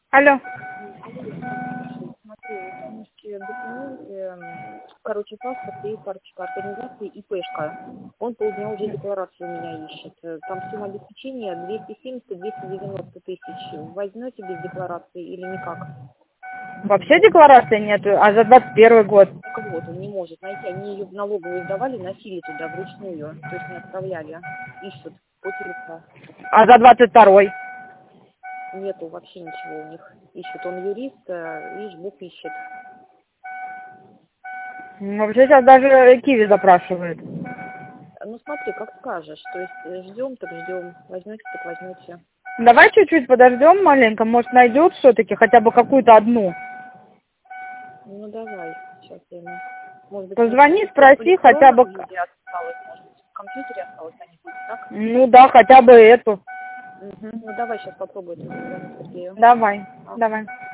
Алло. Смотри, документы, короче, паспорт и карточка организации ИПшка. Он полдня уже декларацию у меня ищет. Там сумма обеспечения 270-290 тысяч. Возьмете без декларации или никак? Вообще декларации нету, а за 21 год? Так вот, он не может найти. Они ее в налоговую сдавали, носили туда вручную. То есть не отправляли. Ищут по телефону. А за 22-й? Нету вообще ничего у них. Ищут. Он юрист, видишь, Бог ищет. Вообще сейчас даже Киви запрашивает. Ну смотри, как скажешь. То есть ждем, так ждем. Возьмете, так возьмете. Давай чуть-чуть подождем маленько, может найдет все-таки хотя бы какую-то одну. Ну давай, сейчас я ему. Может быть, Позвони, спроси хотя бы... осталось, может быть, в компьютере осталось, а не будет, так? Ну да, хотя бы эту. Ну давай сейчас попробуем. Сергею. Давай, давай.